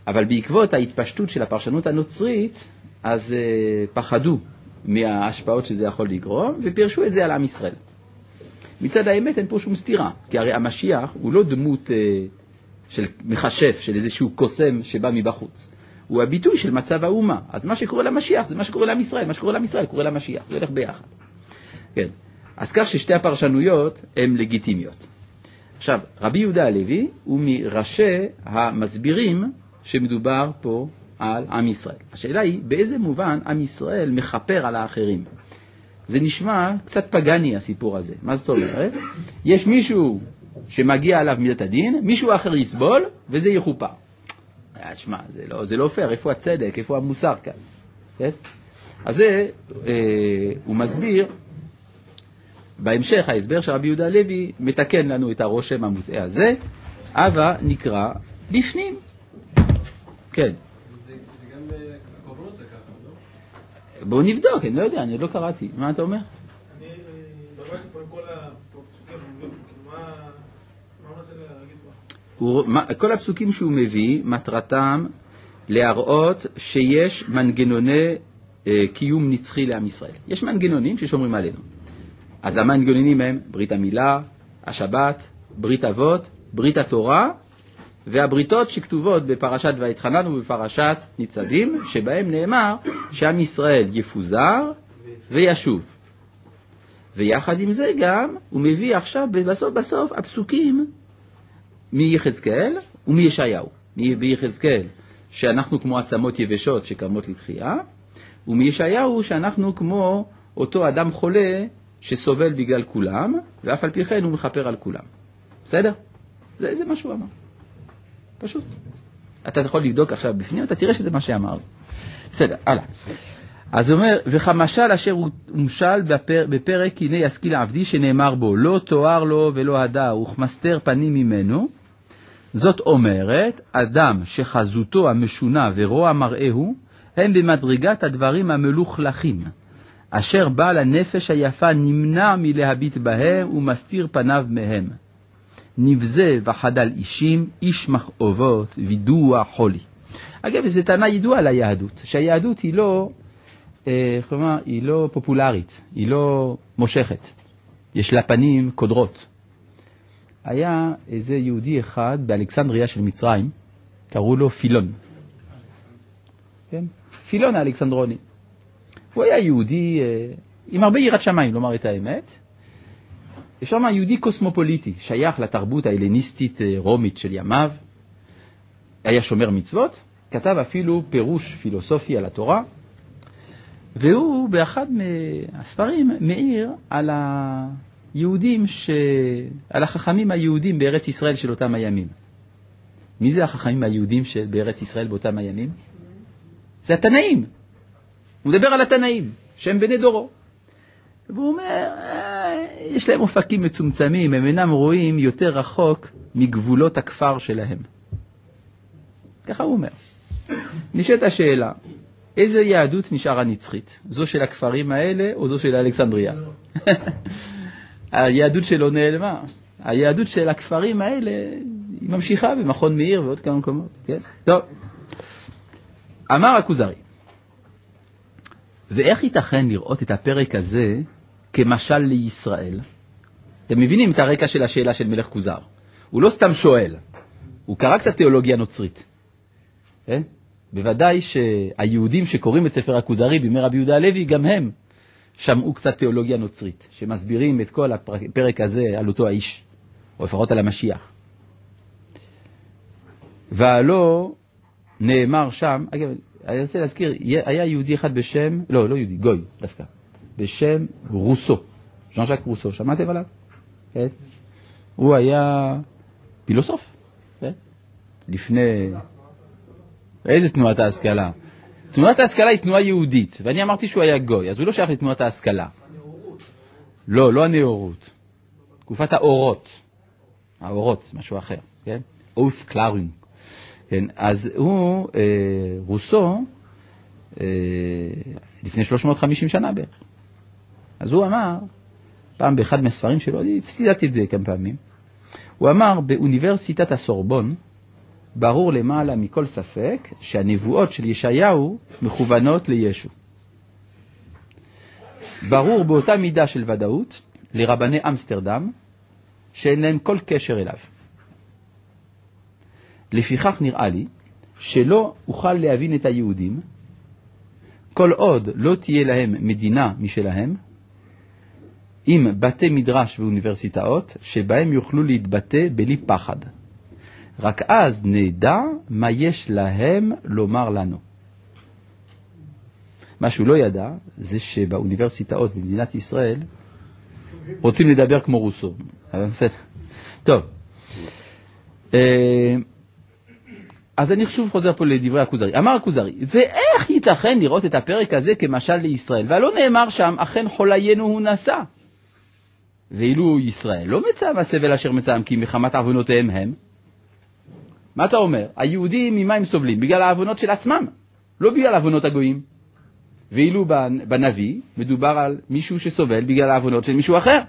אבל בעקבות ההתפשטות של הפרשנות הנוצרית, אז פחדו מההשפעות שזה יכול לגרום, ופירשו את זה על עם ישראל. מצד האמת אין פה שום סתירה, כי הרי המשיח הוא לא דמות של מחשף, של איזשהו קוסם שבא מבחוץ. הוא הביטוי של מצב האומה. אז מה שקורה למשיח זה מה שקורה לעם ישראל, מה שקורה לעם ישראל קורה למשיח, זה הולך ביחד. כן. אז כך ששתי הפרשנויות הן לגיטימיות. עכשיו, רבי יהודה הלוי הוא מראשי המסבירים שמדובר פה על עם ישראל. השאלה היא, באיזה מובן עם ישראל מחפר על האחרים? זה נשמע קצת פגני הסיפור הזה. מה זאת אומרת? יש מישהו שמגיע עליו מידת הדין, מישהו אחר יסבול, וזה יחופר. תשמע, זה לא פייר, איפה הצדק, איפה המוסר כאן? כן? אז זה, הוא מסביר, בהמשך ההסבר של רבי יהודה הלוי מתקן לנו את הרושם המוטעה הזה, אבל נקרא בפנים. כן. זה גם הקורבנות זה ככה, לא? בואו נבדוק, אני לא יודע, אני עוד לא קראתי. מה אתה אומר? אני בראתי פה עם כל הפסוקים, מה מנסה להגיד פה? כל הפסוקים שהוא מביא, מטרתם להראות שיש מנגנוני קיום נצחי לעם ישראל. יש מנגנונים ששומרים עלינו. אז המנגנונים הם ברית המילה, השבת, ברית אבות, ברית התורה, והבריתות שכתובות בפרשת ויתחנן ובפרשת ניצבים, שבהם נאמר שעם ישראל יפוזר וישוב. ויחד עם זה גם הוא מביא עכשיו בסוף הפסוקים מיחזקאל ומישעיהו. מיחזקאל שאנחנו כמו עצמות יבשות שקמות לתחייה, ומישעיהו שאנחנו כמו אותו אדם חולה שסובל בגלל כולם, ואף על פי כן הוא מחפר על כולם. בסדר? זה מה שהוא אמר. פשוט. אתה יכול לבדוק עכשיו בפנים, אתה תראה שזה מה שאמר. בסדר, הלאה. אז הוא אומר, וכמשל אשר הומשל בפרק הנה ישכיל עבדי שנאמר בו, לא תואר לו ולא הדר, וכמסתר פנים ממנו. זאת אומרת, אדם שחזותו המשונה ורוע מראהו, הם במדרגת הדברים המלוכלכים, אשר בעל הנפש היפה נמנע מלהביט בהם ומסתיר פניו מהם. נבזה וחדל אישים, איש מכאובות, וידוע חולי. אגב, זו טענה ידועה על היהדות, שהיהדות היא לא פופולרית, היא לא מושכת. יש לה פנים קודרות. היה איזה יהודי אחד באלכסנדריה של מצרים, קראו לו פילון. כן? פילון האלכסנדרוני. הוא היה יהודי עם הרבה יראת שמיים, לומר את האמת. אפשר לומר יהודי קוסמופוליטי, שייך לתרבות ההלניסטית רומית של ימיו. היה שומר מצוות, כתב אפילו פירוש פילוסופי על התורה, והוא באחד מהספרים מעיר על היהודים, על החכמים היהודים בארץ ישראל של אותם הימים. מי זה החכמים היהודים בארץ ישראל באותם הימים? זה התנאים. הוא מדבר על התנאים, שהם בני דורו. והוא אומר, יש להם אופקים מצומצמים, הם אינם רואים יותר רחוק מגבולות הכפר שלהם. ככה הוא אומר. נשאלת השאלה, איזה יהדות נשארה נצחית? זו של הכפרים האלה או זו של אלכסנדריה? היהדות שלו נעלמה. היהדות של הכפרים האלה היא ממשיכה במכון מאיר ועוד כמה מקומות. כן? טוב. אמר הכוזרי, ואיך ייתכן לראות את הפרק הזה כמשל לישראל? אתם מבינים את הרקע של השאלה של מלך כוזר. הוא לא סתם שואל, הוא קרא קצת תיאולוגיה נוצרית. בוודאי שהיהודים שקוראים את ספר הכוזרי בימי רבי יהודה הלוי, גם הם שמעו קצת תיאולוגיה נוצרית, שמסבירים את כל הפרק הזה על אותו האיש, או לפחות על המשיח. והלא נאמר שם, אגב, אני רוצה להזכיר, היה יהודי אחד בשם, לא יהודי, גוי דווקא, בשם רוסו, ז'אן ז'אק רוסו, שמעתם עליו? כן? הוא היה פילוסוף, כן? לפני... איזה תנועת ההשכלה? תנועת ההשכלה היא תנועה יהודית, ואני אמרתי שהוא היה גוי, אז הוא לא שייך לתנועת ההשכלה. לא הנאורות. תקופת האורות. האורות זה משהו אחר, כן? אוף קלארינג. כן, אז הוא, רוסו, לפני 350 שנה בערך. אז הוא אמר, פעם באחד מהספרים שלו, אני ציטטתי את זה כמה פעמים, הוא אמר, באוניברסיטת הסורבון, ברור למעלה מכל ספק שהנבואות של ישעיהו מכוונות לישו. ברור באותה מידה של ודאות לרבני אמסטרדם שאין להם כל קשר אליו. לפיכך נראה לי שלא אוכל להבין את היהודים כל עוד לא תהיה להם מדינה משלהם, עם בתי מדרש ואוניברסיטאות שבהם יוכלו להתבטא בלי פחד. רק אז נדע מה יש להם לומר לנו. מה שהוא לא ידע זה שבאוניברסיטאות במדינת ישראל רוצים לדבר כמו רוסו. טוב. אז אני שוב חוזר פה לדברי הכוזרי. אמר הכוזרי, ואיך ייתכן לראות את הפרק הזה כמשל לישראל? והלא נאמר שם, אכן חוליינו הוא נשא. ואילו ישראל לא מצא בסבל אשר מצאם כי מחמת עוונותיהם הם. מה אתה אומר? היהודים ממה הם סובלים? בגלל העוונות של עצמם, לא בגלל עוונות הגויים. ואילו בנביא מדובר על מישהו שסובל בגלל העוונות של מישהו אחר.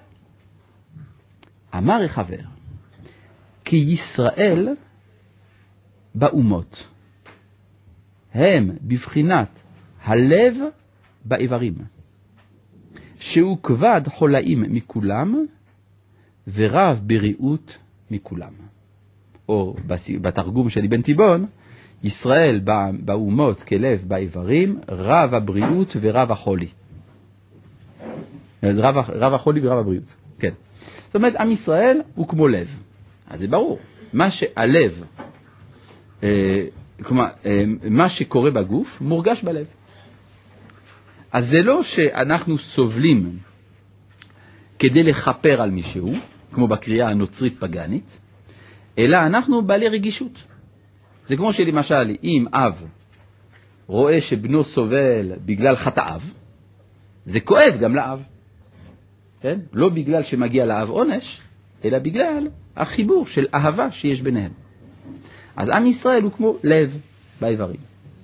אמר החבר, כי ישראל באומות הם בבחינת הלב באיברים, שהוא כבד חולאים מכולם ורב בריאות מכולם. או בתרגום של אבן תיבון, ישראל באומות כלב באיברים, רב הבריאות ורב החולי. אז רב החולי ורב הבריאות. כן. זאת אומרת, עם ישראל הוא כמו לב. אז זה ברור. מה שהלב, כלומר, מה שקורה בגוף מורגש בלב. אז זה לא שאנחנו סובלים כדי לחפר על מישהו, כמו בקריאה הנוצרית פגנית, אלא אנחנו בעלי רגישות. זה כמו שלמשל, אם אב רואה שבנו סובל בגלל חטאיו, זה כואב גם לאב. כן? לא בגלל שמגיע לאב עונש, אלא בגלל החיבור של אהבה שיש ביניהם. אז עם ישראל הוא כמו לב באיברים.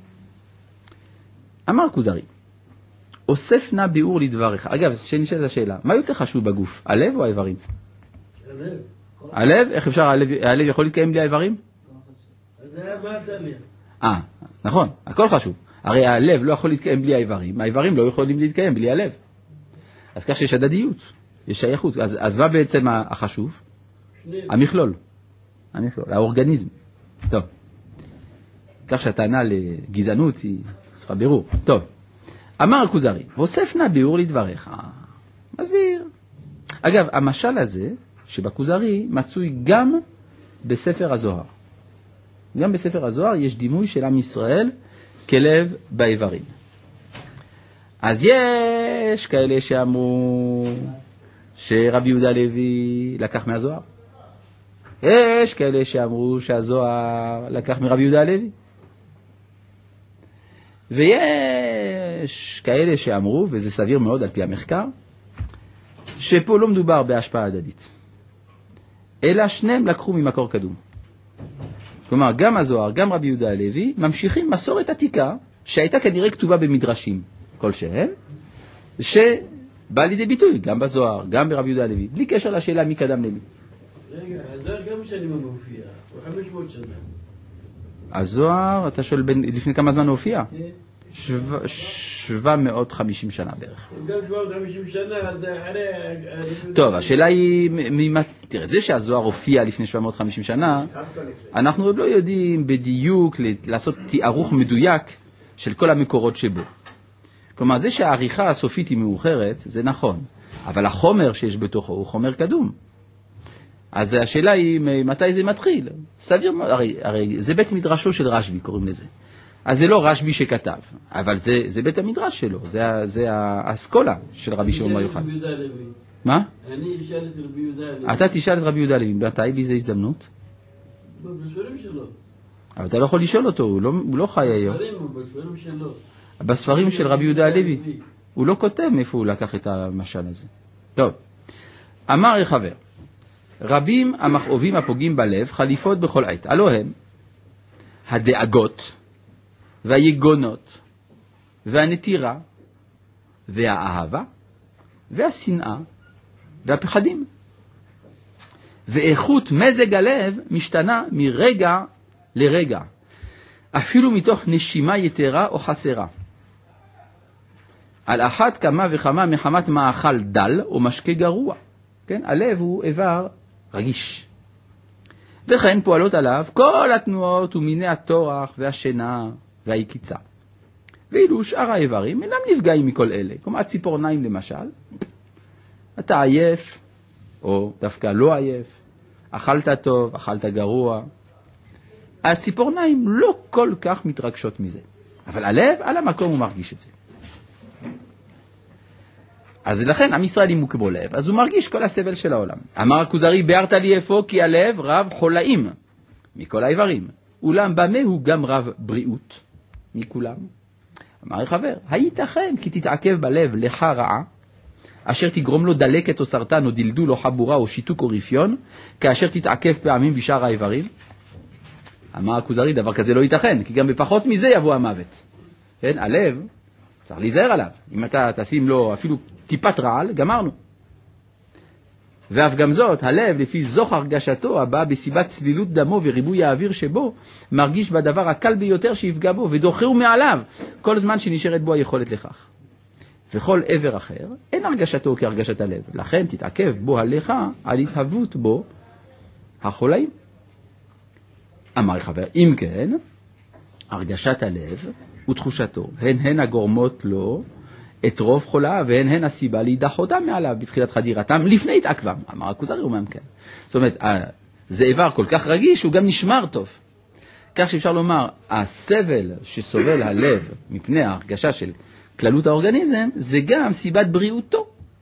אמר כוזרי, אוסף נא ביאור לדבריך. אגב, שנשאלת השאלה, מה יותר חשוב בגוף, הלב או האיברים? הלב. הלב? איך אפשר, הלב יכול להתקיים בלי האיברים? אז זה היה מה תמיד. נכון, הכל חשוב. הרי הלב לא יכול להתקיים בלי האיברים, האיברים לא יכולים להתקיים בלי הלב. אז כך שיש הדדיות, יש שייכות. אז מה בעצם החשוב? המכלול, האורגניזם. טוב. כך שהטענה לגזענות היא צריכה בירור. טוב. אמר הכוזרי, ואוסף נא ביאור לדבריך. מסביר. אגב, המשל הזה שבכוזרי מצוי גם בספר הזוהר. גם בספר הזוהר יש דימוי של עם ישראל כלב באיברים. אז יש כאלה שאמרו שרבי יהודה הלוי לקח מהזוהר. יש כאלה שאמרו שהזוהר לקח מרבי יהודה הלוי. ויש כאלה שאמרו, וזה סביר מאוד על פי המחקר, שפה לא מדובר בהשפעה הדדית, אלא שניהם לקחו ממקור קדום. כלומר, גם הזוהר, גם רבי יהודה הלוי, ממשיכים מסורת עתיקה, שהייתה כנראה כתובה במדרשים כלשהם, שבא לידי ביטוי גם בזוהר, גם ברבי יהודה הלוי, בלי קשר לשאלה מי קדם למי. רגע, הזוהר גם שנים הוא מופיע, הוא 500 שנה. הזוהר, אתה שואל לפני כמה זמן הוא הופיע? 750 שנה בערך. גם 750 שנה, אז אחרי... טוב, השאלה היא, תראה, זה שהזוהר הופיע לפני 750 שנה, אנחנו עוד לא יודעים בדיוק לעשות תיארוך מדויק של כל המקורות שבו. כלומר, זה שהעריכה הסופית היא מאוחרת, זה נכון, אבל החומר שיש בתוכו הוא חומר קדום. אז השאלה היא, מתי זה מתחיל? סביר, הרי זה בית מדרשו של רשבי, קוראים לזה. אז זה לא רשבי שכתב, אבל זה בית המדרש שלו, זה האסכולה של רבי שמעון בר יוחאי. מה? אני אשאל את רבי יהודה הלוי. אתה תשאל את רבי יהודה הלוי, מתי באיזו הזדמנות? בספרים שלו. אבל אתה לא יכול לשאול אותו, הוא לא חי היום. בספרים שלו. בספרים של רבי יהודה הלוי. הוא לא כותב מאיפה הוא לקח את המשל הזה. טוב, אמר חבר, רבים המכאובים הפוגעים בלב חליפות בכל עת. הלא הם הדאגות והיגונות והנטירה והאהבה והשנאה והפחדים. ואיכות מזג הלב משתנה מרגע לרגע, אפילו מתוך נשימה יתרה או חסרה. על אחת כמה וכמה מחמת מאכל דל או משקה גרוע. כן? הלב הוא איבר רגיש. וכן פועלות עליו כל התנועות ומיני התורח והשינה והיקיצה. ואילו שאר האיברים אינם נפגעים מכל אלה. כמו הציפורניים למשל, אתה עייף או דווקא לא עייף, אכלת טוב, אכלת גרוע. הציפורניים לא כל כך מתרגשות מזה. אבל הלב, על המקום הוא מרגיש את זה. אז לכן עם ישראל אם הוא כמו לב, אז הוא מרגיש כל הסבל של העולם. אמר הכוזרי, ביארת לי אפוא כי הלב רב חולאים מכל האיברים. אולם במה הוא גם רב בריאות מכולם? אמר חבר, הייתכן כי תתעכב בלב לך רעה, אשר תגרום לו דלקת או סרטן או דלדול או חבורה או שיתוק או רפיון, כאשר תתעכב פעמים בשאר האיברים? אמר הכוזרי, דבר כזה לא ייתכן, כי גם בפחות מזה יבוא המוות. כן, הלב, צריך להיזהר עליו. אם אתה תשים לו אפילו טיפת רעל, גמרנו. ואף גם זאת, הלב, לפי זוך הרגשתו, הבא בסיבת צלילות דמו וריבוי האוויר שבו, מרגיש בדבר הקל ביותר שיפגע בו, ודוחהו מעליו, כל זמן שנשארת בו היכולת לכך. וכל עבר אחר, אין הרגשתו כהרגשת הלב. לכן תתעכב בו הלכה על התהוות בו החולאים. אמר חבר, אם כן, הרגשת הלב ותחושתו, הן הגורמות לו את רוב חולה, והן הסיבה להידחותם מעליו בתחילת חדירתם לפני התעכבם. אמר הכוזרי אומם כן. זאת אומרת, זה איבר כל כך רגיש, הוא גם נשמר טוב. כך שאפשר לומר, הסבל שסובל הלב מפני ההרגשה של כללות האורגניזם, זה גם סיבת בריאותו.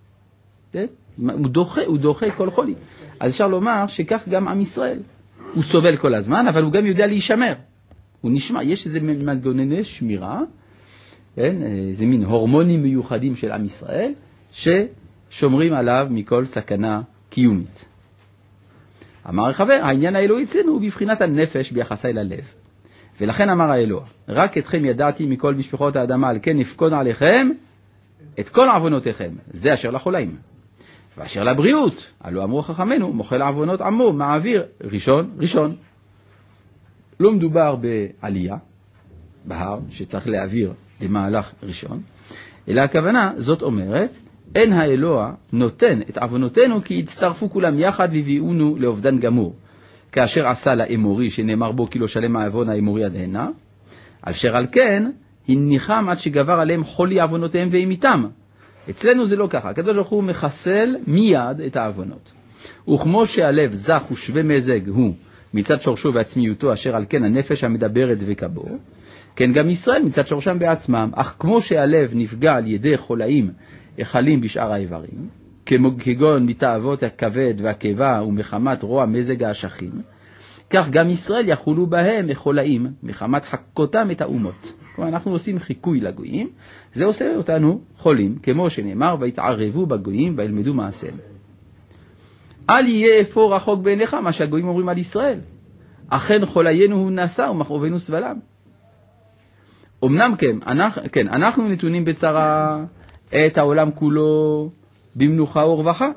הוא דוחה כל חולי. אז אפשר לומר שכך גם עם ישראל. הוא סובל כל הזמן, אבל הוא גם יודע להישמר. הוא נשמע, יש איזה מנגנוני שמירה, כן? זה מין הורמונים מיוחדים של עם ישראל, ששומרים עליו מכל סכנה קיומית. אמר חבר, העניין האלוהי אצלנו הוא בבחינת הנפש ביחסה אל הלב. ולכן אמר האלוה, רק אתכם ידעתי מכל משפחות האדמה, על כן נפקוד עליכם את כל עוונותיכם, זה אשר לחולאים. ואשר לבריאות, הלא אמרו חכמנו, מוחל עוונות עמו, מעביר ראשון. לא מדובר בעלייה, בהר, שצריך להעביר למהלך ראשון, אלא הכוונה, זאת אומרת, אין האלוה נותן את עוונותינו כי יצטרפו כולם יחד והביאונו לאובדן גמור. כאשר עשה לאמורי שנאמר בו כי לא שלם העוון האמורי עד הנה, אשר על כן הניחם עד שגבר עליהם חולי עוונותיהם והם איתם. אצלנו זה לא ככה, הקדוש ברוך הוא מחסל מיד את העוונות. וכמו שהלב זך ושווה מזג הוא מצד שורשו ועצמיותו אשר על כן הנפש המדברת וקבו, כן גם ישראל מצד שורשם בעצמם, אך כמו שהלב נפגע על ידי חולאים החלים בשאר האיברים, כגון מתאוות הכבד והקיבה ומחמת רוע מזג האשכים, כך גם ישראל יחולו בהם החולאים מחמת חקותם את האומות. כלומר, אנחנו עושים חיקוי לגויים, זה עושה אותנו חולים, כמו שנאמר, והתערבו בגויים וילמדו מעשיהם. אל יהיה אפוא רחוק בעיניך מה שהגויים אומרים על ישראל. אכן חוליינו הוא נשא ומכאובנו סבלם. אמנם כן, אנחנו נתונים בצרה, את העולם כולו במנוחה ורווחה.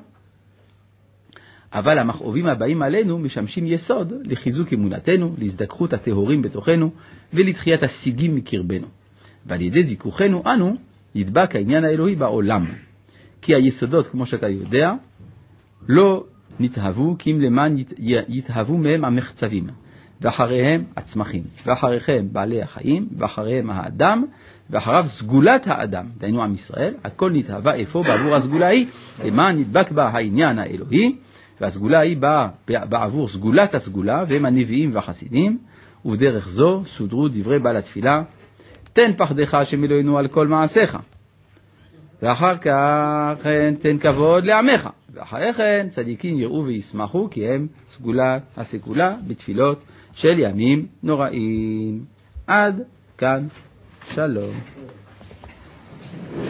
אבל המכאובים הבאים עלינו משמשים יסוד לחיזוק אמונתנו, להזדככות הטהורים בתוכנו ולתחיית השיגים מקרבנו. ועל ידי זיכוכנו אנו ידבק העניין האלוהי בעולם. כי היסודות, כמו שאתה יודע, לא נתהוו כי אם למען יתהוו מהם המחצבים, ואחריהם הצמחים, ואחריהם בעלי החיים, ואחריהם האדם, ואחריו סגולת האדם, דיינו עם ישראל, הכל נתהווה אפוא בעבור הסגולה היא, למען נדבק בה העניין האלוהי, והסגולה היא באה בעבור סגולת הסגולה, והם הנביאים והחסידים, ובדרך זו סודרו דברי בעל התפילה, תן פחדך השם אלוהינו על כל מעשיך, ואחר כך תן כבוד לעמך, ואחרי כן צדיקים יראו וישמחו, כי הם סגולת הסגולה בתפילות של ימים נוראים. עד כאן, שלום.